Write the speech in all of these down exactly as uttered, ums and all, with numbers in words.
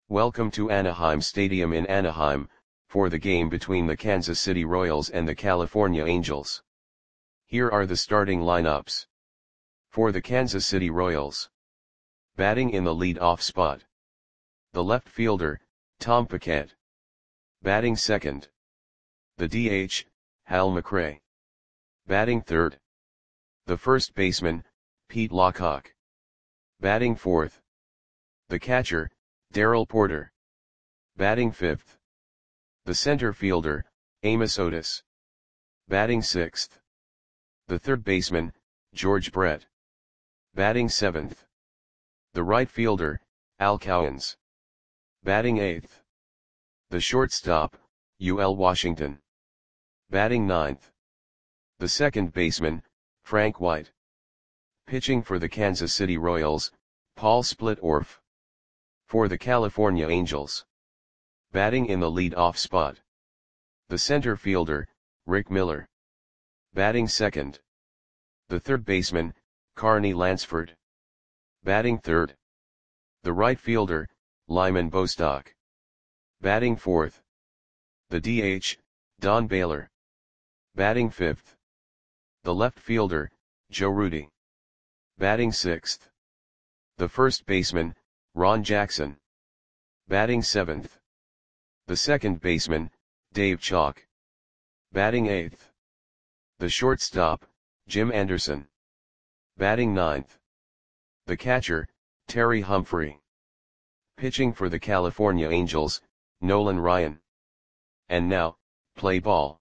Welcome to Anaheim Stadium in Anaheim, for the game between the Kansas City Royals and the California Angels. Here are the starting lineups. For the Kansas City Royals. Batting in the lead-off spot. The left fielder, Tom Paquette. Batting second. The D H, Hal McRae. Batting third. The first baseman, Pete Lockhart. Batting fourth. The catcher, Darrell Porter. Batting fifth. The center fielder, Amos Otis. Batting sixth. The third baseman, George Brett. Batting seventh. The right fielder, Al Cowens. Batting eighth. The shortstop, U L Washington. Batting ninth. The second baseman, Frank White. Pitching for the Kansas City Royals, Paul Splitorf. For the California Angels. Batting in the lead-off spot. The center fielder, Rick Miller. Batting second. The third baseman, Carney Lansford. Batting third. The right fielder, Lyman Bostock. Batting fourth. The D H, Don Baylor. Batting fifth. The left fielder, Joe Rudi. Batting sixth. The first baseman, Ron Jackson. Batting seventh. The second baseman, Dave Chalk. Batting eighth. The shortstop, Jim Anderson. Batting ninth. The catcher, Terry Humphrey. Pitching for the California Angels, Nolan Ryan. And now, play ball.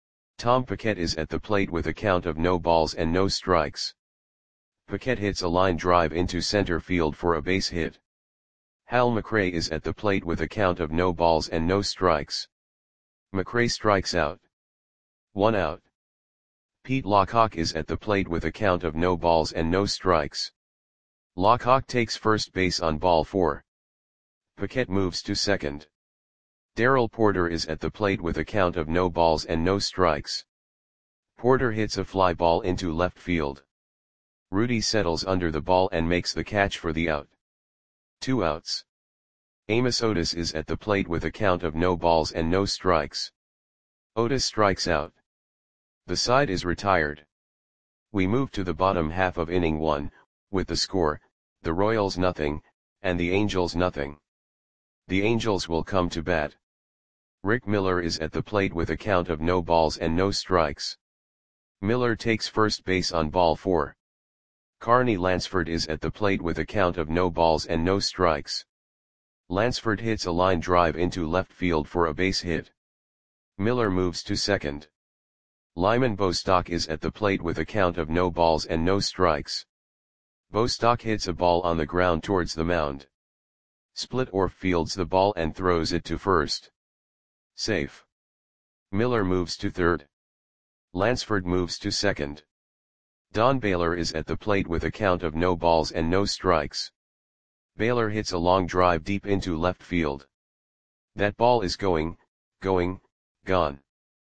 Tom Paquette is at the plate with a count of no balls and no strikes. Paquette hits a line drive into center field for a base hit. Hal McRae is at the plate with a count of no balls and no strikes. McRae strikes out. One out. Pete Lockhart is at the plate with a count of no balls and no strikes. Lockhart takes first base on ball four. Paquette moves to second. Darrell Porter is at the plate with a count of no balls and no strikes. Porter hits a fly ball into left field. Rudi settles under the ball and makes the catch for the out. Two outs. Amos Otis is at the plate with a count of no balls and no strikes. Otis strikes out. The side is retired. We move to the bottom half of inning one, with the score, the Royals nothing, and the Angels nothing. The Angels will come to bat. Rick Miller is at the plate with a count of no balls and no strikes. Miller takes first base on ball four. Carney Lansford is at the plate with a count of no balls and no strikes. Lansford hits a line drive into left field for a base hit. Miller moves to second. Lyman Bostock is at the plate with a count of no balls and no strikes. Bostock hits a ball on the ground towards the mound. Splitorf fields the ball and throws it to first. Safe. Miller moves to third. Lansford moves to second. Don Baylor is at the plate with a count of no balls and no strikes. Baylor hits a long drive deep into left field. That ball is going, going, gone.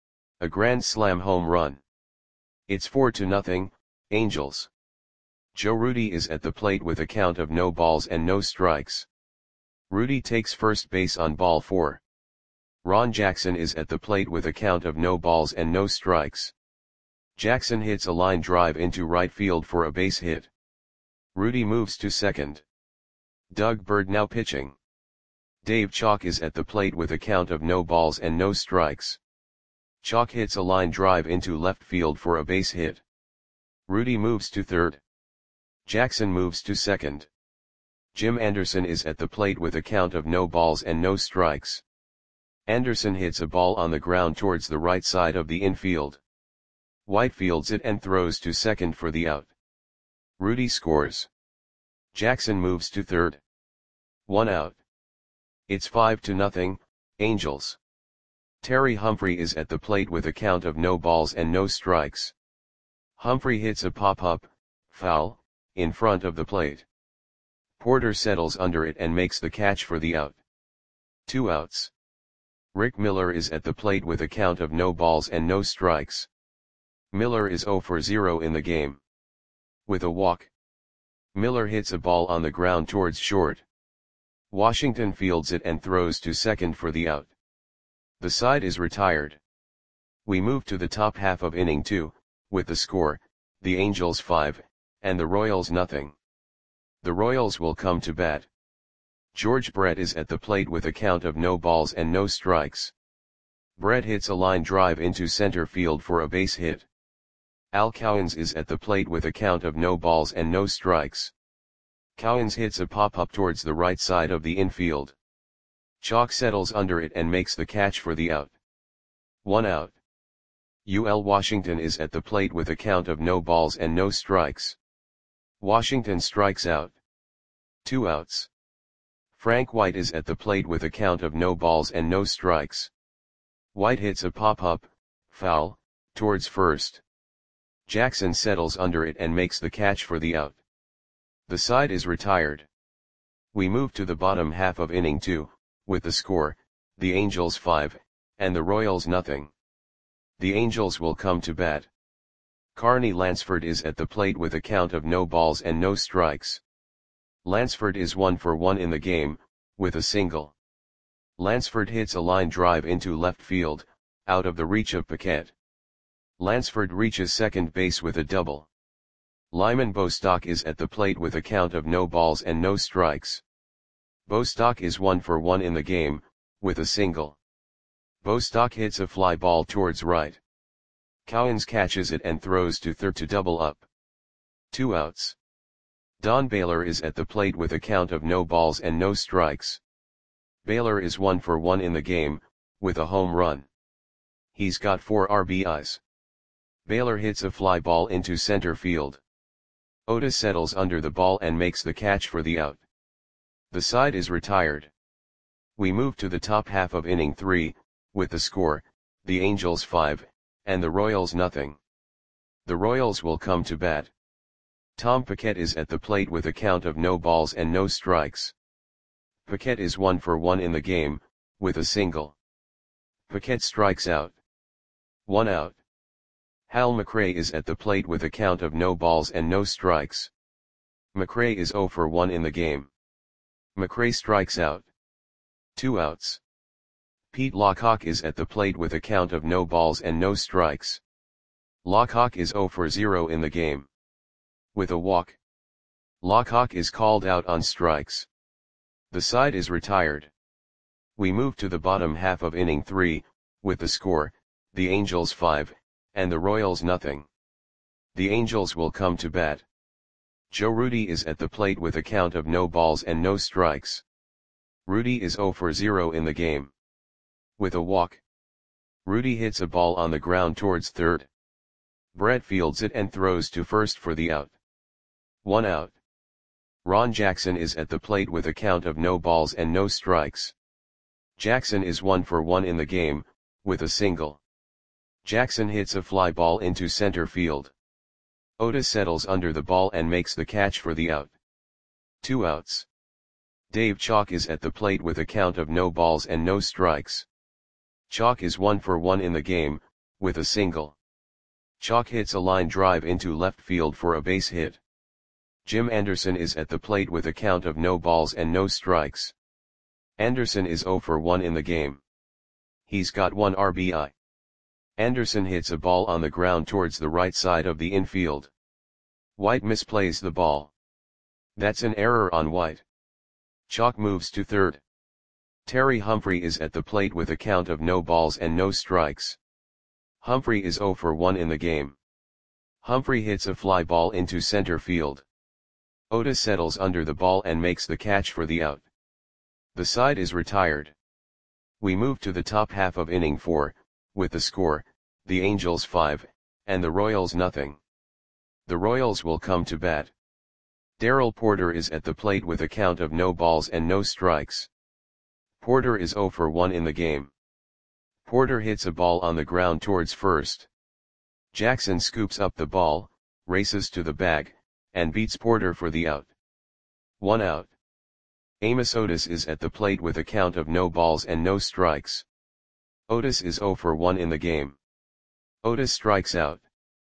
A grand slam home run. It's four to nothing, Angels. Joe Rudi is at the plate with a count of no balls and no strikes. Rudi takes first base on ball four. Ron Jackson is at the plate with a count of no balls and no strikes. Jackson hits a line drive into right field for a base hit. Rudi moves to second. Doug Bird now pitching. Dave Chalk is at the plate with a count of no balls and no strikes. Chalk hits a line drive into left field for a base hit. Rudi moves to third. Jackson moves to second. Jim Anderson is at the plate with a count of no balls and no strikes. Anderson hits a ball on the ground towards the right side of the infield. White fields it and throws to second for the out. Rudi scores. Jackson moves to third. One out. It's five to nothing, Angels. Terry Humphrey is at the plate with a count of no balls and no strikes. Humphrey hits a pop-up, foul, in front of the plate. Porter settles under it and makes the catch for the out. Two outs. Rick Miller is at the plate with a count of no balls and no strikes. Miller is zero for zero in the game. With a walk. Miller hits a ball on the ground towards short. Washington fields it and throws to second for the out. The side is retired. We move to the top half of inning two, with the score, the Angels five, and the Royals nothing. The Royals will come to bat. George Brett is at the plate with a count of no balls and no strikes. Brett hits a line drive into center field for a base hit. Al Cowens is at the plate with a count of no balls and no strikes. Cowens hits a pop-up towards the right side of the infield. Chalk settles under it and makes the catch for the out. One out. U L Washington is at the plate with a count of no balls and no strikes. Washington strikes out. Two outs. Frank White is at the plate with a count of no balls and no strikes. White hits a pop-up, foul, towards first. Jackson settles under it and makes the catch for the out. The side is retired. We move to the bottom half of inning two, with the score, the Angels five, and the Royals nothing. The Angels will come to bat. Carney Lansford is at the plate with a count of no balls and no strikes. Lansford is one for one in the game, with a single. Lansford hits a line drive into left field, out of the reach of Paquette. Lansford reaches second base with a double. Lyman Bostock is at the plate with a count of no balls and no strikes. Bostock is one for one in the game, with a single. Bostock hits a fly ball towards right. Cowens catches it and throws to third to double up. Two outs. Don Baylor is at the plate with a count of no balls and no strikes. Baylor is one for one in the game, with a home run. He's got four R B Is. Baylor hits a fly ball into center field. Otis settles under the ball and makes the catch for the out. The side is retired. We move to the top half of inning three, with the score, the Angels five, and the Royals nothing. The Royals will come to bat. Tom Paquette is at the plate with a count of no balls and no strikes. Paquette is one for one in the game, with a single. Paquette strikes out. One out. Hal McRae is at the plate with a count of no balls and no strikes. McRae is zero for one in the game. McRae strikes out. Two outs. Pete Lockhawk is at the plate with a count of no balls and no strikes. Lockhawk is zero for zero in the game. With a walk. Lockhawk is called out on strikes. The side is retired. We move to the bottom half of inning three, with the score, the Angels five, and the Royals nothing. The Angels will come to bat. Joe Rudi is at the plate with a count of no balls and no strikes. Rudi is zero for zero in the game. With a walk. Rudi hits a ball on the ground towards third. Brett fields it and throws to first for the out. One out. Ron Jackson is at the plate with a count of no balls and no strikes. Jackson is one for one in the game, with a single. Jackson hits a fly ball into center field. Otis settles under the ball and makes the catch for the out. Two outs. Dave Chalk is at the plate with a count of no balls and no strikes. Chalk is one for one in the game, with a single. Chalk hits a line drive into left field for a base hit. Jim Anderson is at the plate with a count of no balls and no strikes. Anderson is zero for one in the game. He's got one R B I. Anderson hits a ball on the ground towards the right side of the infield. White misplays the ball. That's an error on White. Chalk moves to third. Terry Humphrey is at the plate with a count of no balls and no strikes. Humphrey is zero for one in the game. Humphrey hits a fly ball into center field. Otis settles under the ball and makes the catch for the out. The side is retired. We move to the top half of inning four, with the score, the Angels five, and the Royals nothing. The Royals will come to bat. Darrell Porter is at the plate with a count of no balls and no strikes. Porter is zero for one in the game. Porter hits a ball on the ground towards first. Jackson scoops up the ball, races to the bag, and beats Porter for the out. One out. Amos Otis is at the plate with a count of no balls and no strikes. Otis is zero for one in the game. Otis strikes out.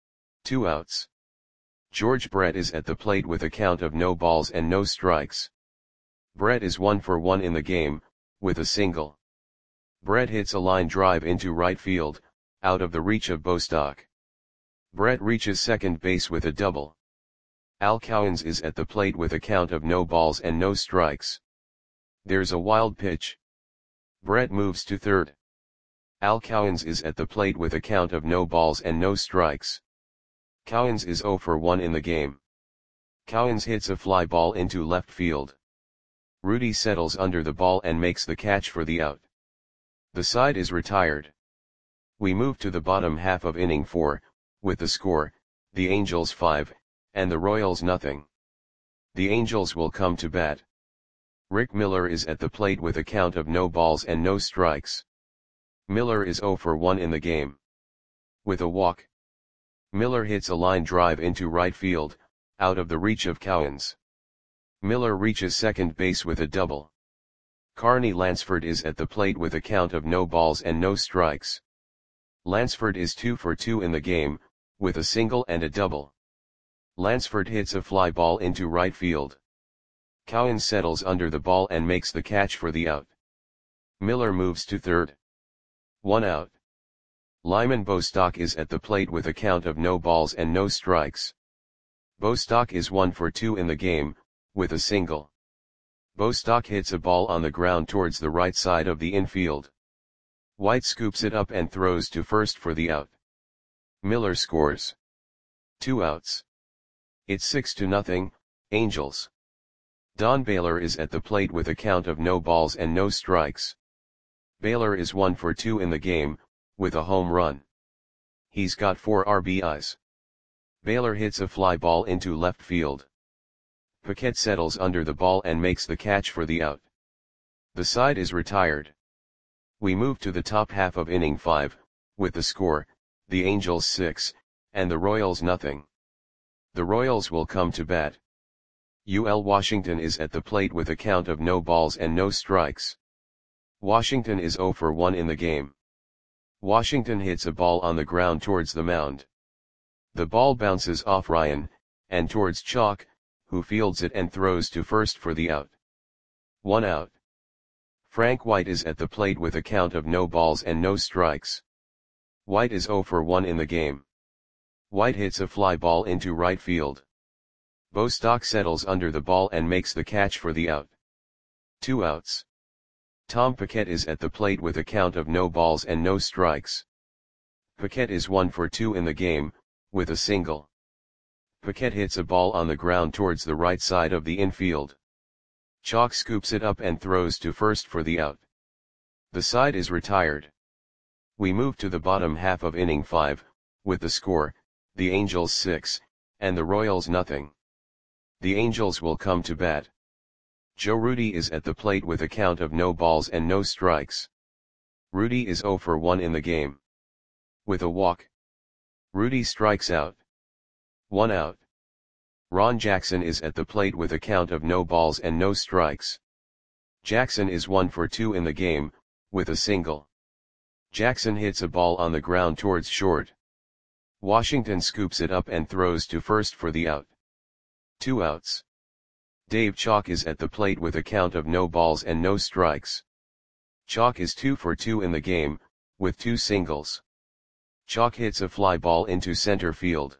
Two outs. George Brett is at the plate with a count of no balls and no strikes. Brett is one for one in the game, with a single. Brett hits a line drive into right field, out of the reach of Bostock. Brett reaches second base with a double. Al Cowens is at the plate with a count of no balls and no strikes. There's a wild pitch. Brett moves to third. Al Cowens is at the plate with a count of no balls and no strikes. Cowens is zero for one in the game. Cowens hits a fly ball into left field. Rudy settles under the ball and makes the catch for the out. The side is retired. We move to the bottom half of inning four, with the score, the Angels five, and the Royals nothing. The Angels will come to bat. Rick Miller is at the plate with a count of no balls and no strikes. Miller is zero for one in the game. With a walk. Miller hits a line drive into right field, out of the reach of Cowens. Miller reaches second base with a double. Carney Lansford is at the plate with a count of no balls and no strikes. Lansford is two for two in the game, with a single and a double. Lansford hits a fly ball into right field. Cowens settles under the ball and makes the catch for the out. Miller moves to third. One out. Lyman Bostock is at the plate with a count of no balls and no strikes. Bostock is one for two in the game, with a single. Bostock hits a ball on the ground towards the right side of the infield. White scoops it up and throws to first for the out. Miller scores. Two outs. It's six to nothing, Angels. Don Baylor is at the plate with a count of no balls and no strikes. Baylor is one for two in the game, with a home run. He's got four R B Is. Baylor hits a fly ball into left field. Paquette settles under the ball and makes the catch for the out. The side is retired. We move to the top half of inning five, with the score, the Angels six, and the Royals nothing. The Royals will come to bat. U L Washington is at the plate with a count of no balls and no strikes. Washington is zero for one in the game. Washington hits a ball on the ground towards the mound. The ball bounces off Ryan, and towards Chalk, who fields it and throws to first for the out. One out. Frank White is at the plate with a count of no balls and no strikes. White is zero for one in the game. White hits a fly ball into right field. Bostock settles under the ball and makes the catch for the out. Two outs. Tom Paquette is at the plate with a count of no balls and no strikes. Paquette is one for two in the game, with a single. Paquette hits a ball on the ground towards the right side of the infield. Chalk scoops it up and throws to first for the out. The side is retired. We move to the bottom half of inning five, with the score, the Angels six, and the Royals nothing. The Angels will come to bat. Joe Rudy is at the plate with a count of no balls and no strikes. Rudy is zero for one in the game. With a walk. Rudy strikes out. One out. Ron Jackson is at the plate with a count of no balls and no strikes. Jackson is one for two in the game, with a single. Jackson hits a ball on the ground towards short. Washington scoops it up and throws to first for the out. Two outs. Dave Chalk is at the plate with a count of no balls and no strikes. Chalk is two for two in the game, with two singles. Chalk hits a fly ball into center field.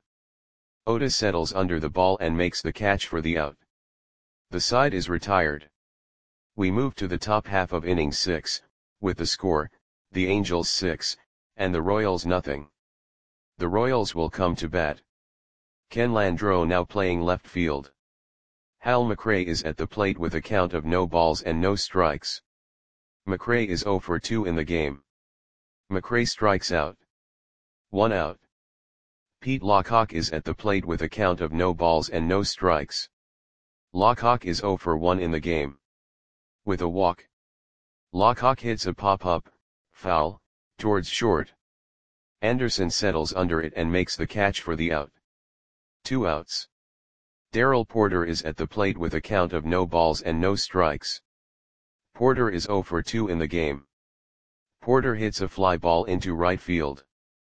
Otis settles under the ball and makes the catch for the out. The side is retired. We move to the top half of inning six, with the score, the Angels six, and the Royals nothing. The Royals will come to bat. Ken Landreau now playing left field. Hal McRae is at the plate with a count of no balls and no strikes. McRae is zero for two in the game. McRae strikes out. One out. Pete Lockhawk is at the plate with a count of no balls and no strikes. Lockhawk is zero for one in the game. With a walk. Lockhawk hits a pop-up, foul, towards short. Anderson settles under it and makes the catch for the out. Two outs. Darrell Porter is at the plate with a count of no balls and no strikes. Porter is zero for two in the game. Porter hits a fly ball into right field.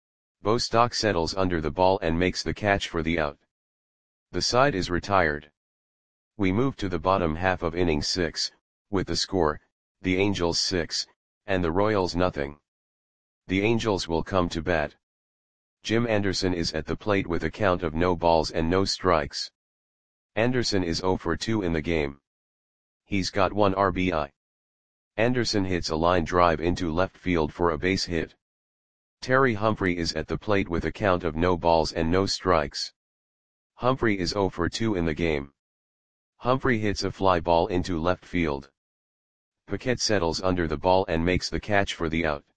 Bostock settles under the ball and makes the catch for the out. The side is retired. We move to the bottom half of inning six, with the score, the Angels six, and the Royals nothing. The Angels will come to bat. Jim Anderson is at the plate with a count of no balls and no strikes. Anderson is oh for two in the game. He's got one R B I. Anderson hits a line drive into left field for a base hit. Terry Humphrey is at the plate with a count of no balls and no strikes. Humphrey is oh for two in the game. Humphrey hits a fly ball into left field. Paquette settles under the ball and makes the catch for the out.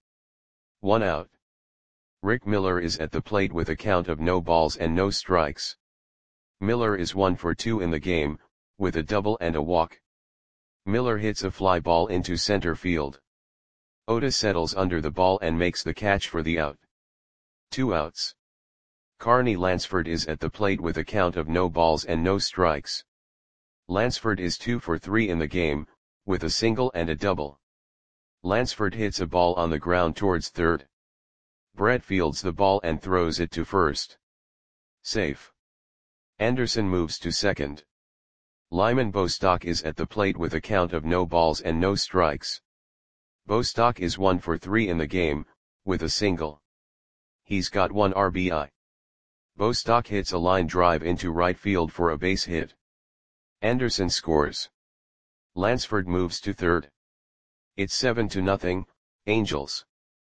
One out. Rick Miller is at the plate with a count of no balls and no strikes. Miller is one for two in the game, with a double and a walk. Miller hits a fly ball into center field. Otis settles under the ball and makes the catch for the out. Two outs. Carney Lansford is at the plate with a count of no balls and no strikes. Lansford is two for three in the game, with a single and a double. Lansford hits a ball on the ground towards third. Brett fields the ball and throws it to first. Safe. Anderson moves to second. Lyman Bostock is at the plate with a count of no balls and no strikes. Bostock is one for three in the game, with a single. He's got one R B I. Bostock hits a line drive into right field for a base hit. Anderson scores. Lansford moves to third. It's seven to nothing, Angels.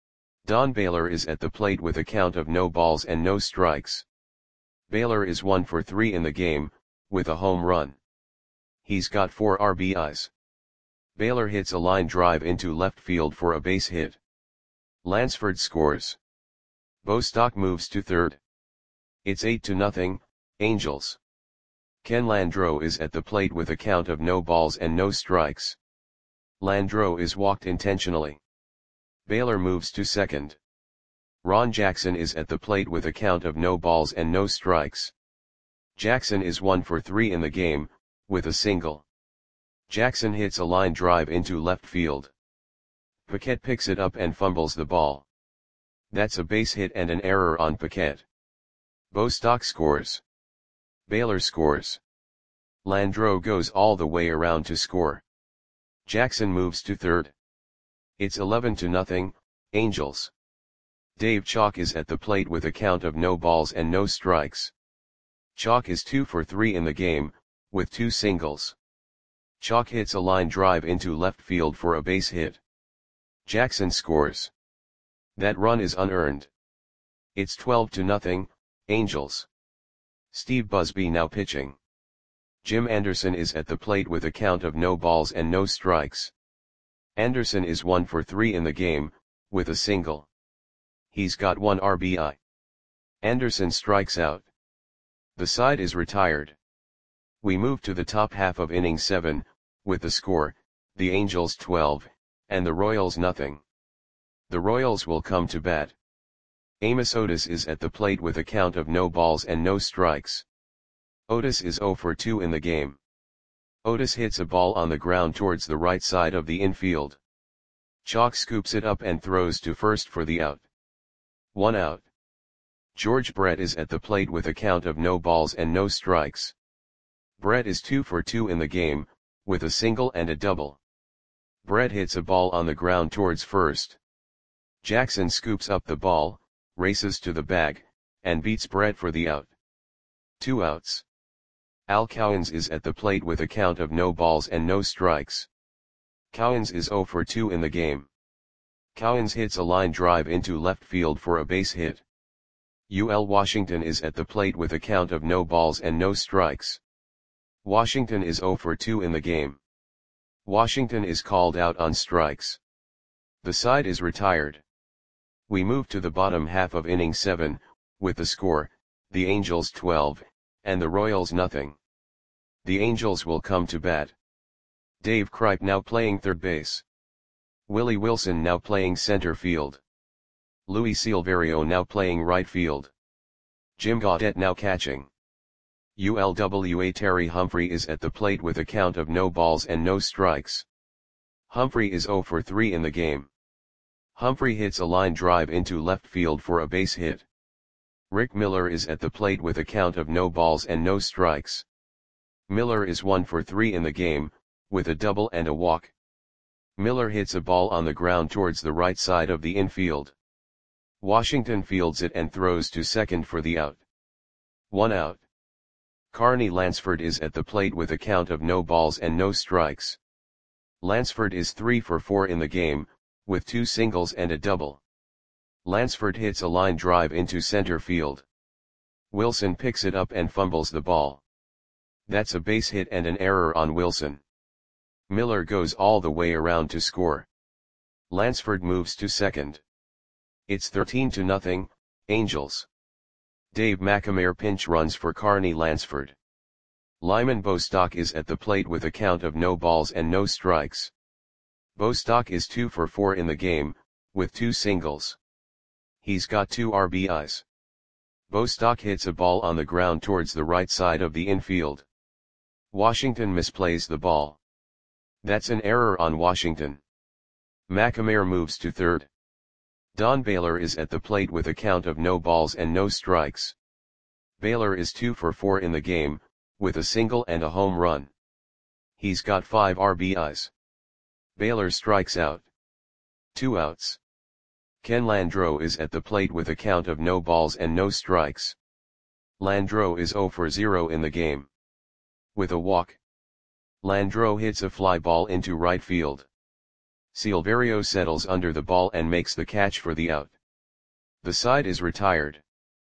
Don Baylor is at the plate with a count of no balls and no strikes. Baylor is one for three in the game, with a home run. He's got four R B Is. Baylor hits a line drive into left field for a base hit. Lansford scores. Bostock moves to third. It's eight to nothing, Angels. Ken Landreau is at the plate with a count of no balls and no strikes. Landreau is walked intentionally. Baylor moves to second. Ron Jackson is at the plate with a count of no balls and no strikes. Jackson is one for three in the game, with a single. Jackson hits a line drive into left field. Paquette picks it up and fumbles the ball. That's a base hit and an error on Paquette. Bostock scores. Baylor scores. Landreau goes all the way around to score. Jackson moves to third. It's eleven to nothing, Angels. Dave Chalk is at the plate with a count of no balls and no strikes. Chalk is two for three in the game, with two singles. Chalk hits a line drive into left field for a base hit. Jackson scores. That run is unearned. It's twelve to nothing, Angels. Steve Busby now pitching. Jim Anderson is at the plate with a count of no balls and no strikes. Anderson is one for three in the game, with a single. He's got one R B I. Anderson strikes out. The side is retired. We move to the top half of inning seven, with the score, the Angels twelve, and the Royals nothing. The Royals will come to bat. Amos Otis is at the plate with a count of no balls and no strikes. Otis is oh for two in the game. Otis hits a ball on the ground towards the right side of the infield. Chalk scoops it up and throws to first for the out. One out. George Brett is at the plate with a count of no balls and no strikes. Brett is two for two in the game, with a single and a double. Brett hits a ball on the ground towards first. Jackson scoops up the ball, races to the bag, and beats Brett for the out. Two outs. Al Cowens is at the plate with a count of no balls and no strikes. Cowens is oh for two in the game. Cowens hits a line drive into left field for a base hit. U L Washington is at the plate with a count of no balls and no strikes. Washington is oh for two in the game. Washington is called out on strikes. The side is retired. We move to the bottom half of inning seven, with the score, the Angels twelve, and the Royals nothing. The Angels will come to bat. Dave Kripe now playing third base. Willie Wilson now playing center field. Louis Silverio now playing right field. Jim Gaudette now catching. U L W A Terry Humphrey is at the plate with a count of no balls and no strikes. Humphrey is oh for three in the game. Humphrey hits a line drive into left field for a base hit. Rick Miller is at the plate with a count of no balls and no strikes. Miller is one for three in the game, with a double and a walk. Miller hits a ball on the ground towards the right side of the infield. Washington fields it and throws to second for the out. One out. Carney Lansford is at the plate with a count of no balls and no strikes. Lansford is three for four in the game, with two singles and a double. Lansford hits a line drive into center field. Wilson picks it up and fumbles the ball. That's a base hit and an error on Wilson. Miller goes all the way around to score. Lansford moves to second. It's thirteen to nothing, Angels. Dave McNamara pinch runs for Carney Lansford. Lyman Bostock is at the plate with a count of no balls and no strikes. Bostock is two for four in the game, with two singles. He's got two R B Is. Bostock hits a ball on the ground towards the right side of the infield. Washington misplays the ball. That's an error on Washington. McNamara moves to third. Don Baylor is at the plate with a count of no balls and no strikes. Baylor is two for four in the game, with a single and a home run. He's got five R B Is. Baylor strikes out. Two outs. Ken Landreau is at the plate with a count of no balls and no strikes. Landreau is zero for zero in the game. With a walk. Landreau hits a fly ball into right field. Silverio settles under the ball and makes the catch for the out. The side is retired.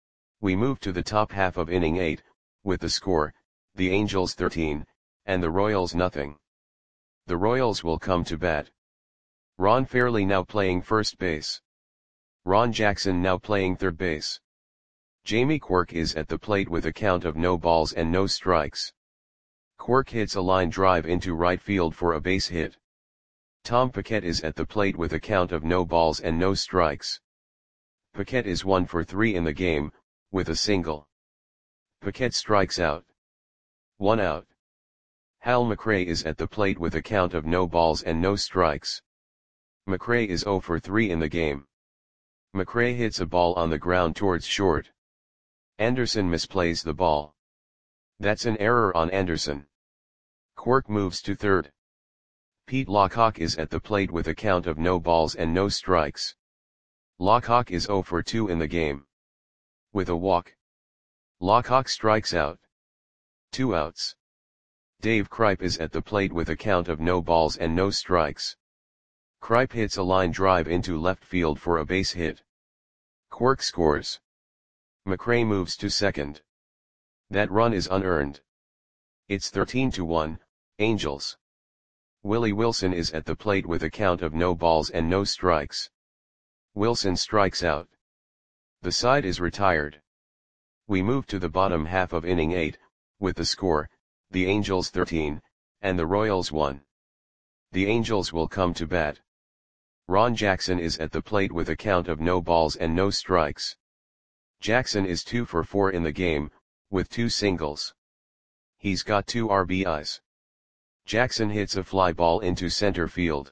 We move to the top half of inning eight, with the score, the Angels thirteen, and the Royals nothing. The Royals will come to bat. Ron Fairley now playing first base. Ron Jackson now playing third base. Jamie Quirk is at the plate with a count of no balls and no strikes. Quirk hits a line drive into right field for a base hit. Tom Paquette is at the plate with a count of no balls and no strikes. Paquette is one for three in the game, with a single. Paquette strikes out. One out. Hal McRae is at the plate with a count of no balls and no strikes. McRae is zero for three in the game. McRae hits a ball on the ground towards short. Anderson misplays the ball. That's an error on Anderson. Quirk moves to third. Pete Lockhawk is at the plate with a count of no balls and no strikes. Lockhawk is zero for two in the game. With a walk. Lockhawk strikes out. Two outs. Dave Kripe is at the plate with a count of no balls and no strikes. Kripe hits a line drive into left field for a base hit. Quirk scores. McRae moves to second. That run is unearned. It's thirteen to one, Angels. Willie Wilson is at the plate with a count of no balls and no strikes. Wilson strikes out. The side is retired. We move to the bottom half of inning eight, with the score, the Angels thirteen, and the Royals one. The Angels will come to bat. Ron Jackson is at the plate with a count of no balls and no strikes. Jackson is two for four in the game, with two singles. He's got two R B Is. Jackson hits a fly ball into center field.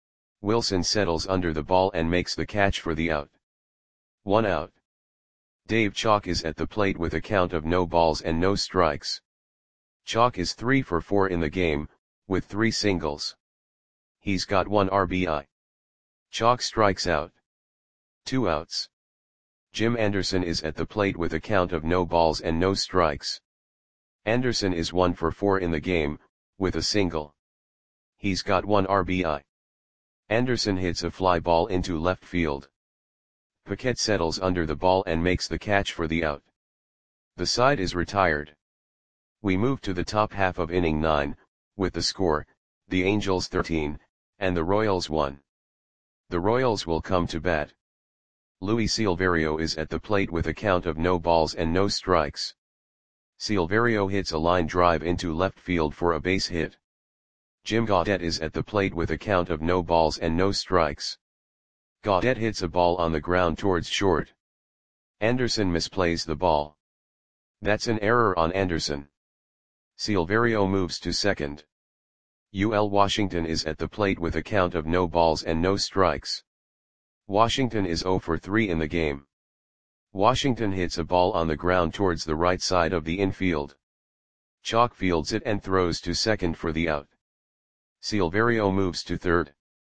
Wilson settles under the ball and makes the catch for the out. One out. Dave Chalk is at the plate with a count of no balls and no strikes. Chalk is three for four in the game, with three singles. He's got one R B I. Chalk strikes out. Two outs. Jim Anderson is at the plate with a count of no balls and no strikes. Anderson is one for four in the game, with a single. He's got one R B I. Anderson hits a fly ball into left field. Paquette settles under the ball and makes the catch for the out. The side is retired. We move to the top half of inning nine, with the score, the Angels thirteen, and the Royals one. The Royals will come to bat. Luis Silverio is at the plate with a count of no balls and no strikes. Silverio hits a line drive into left field for a base hit. Jim Gaudette is at the plate with a count of no balls and no strikes. Gaudette hits a ball on the ground towards short. Anderson misplays the ball. That's an error on Anderson. Silverio moves to second. U L Washington is at the plate with a count of no balls and no strikes. Washington is zero for three in the game. Washington hits a ball on the ground towards the right side of the infield. Chalk fields it and throws to second for the out. Silverio moves to third.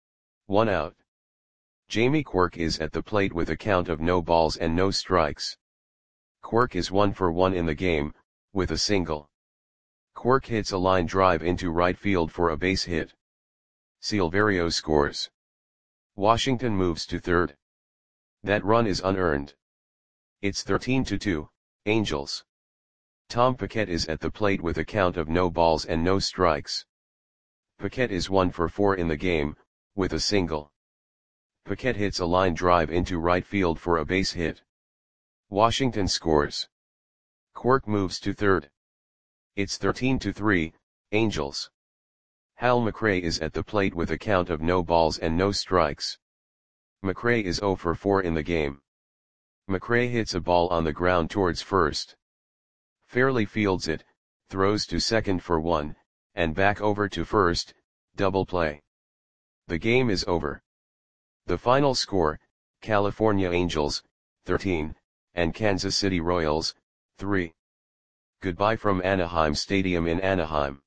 one out. Jamie Quirk is at the plate with a count of no balls and no strikes. Quirk is one for one in the game, with a single. Quirk hits a line drive into right field for a base hit. Silverio scores. Washington moves to third. That run is unearned. It's thirteen to two, Angels. Tom Paquette is at the plate with a count of no balls and no strikes. Paquette is one for four in the game, with a single. Paquette hits a line drive into right field for a base hit. Washington scores. Quirk moves to third. It's thirteen to three, Angels. Hal McRae is at the plate with a count of no balls and no strikes. McRae is zero for four in the game. McRae hits a ball on the ground towards first. Fairly fields it, throws to second for one, and back over to first, double play. The game is over. The final score, California Angels, thirteen, and Kansas City Royals, three. Goodbye from Anaheim Stadium in Anaheim.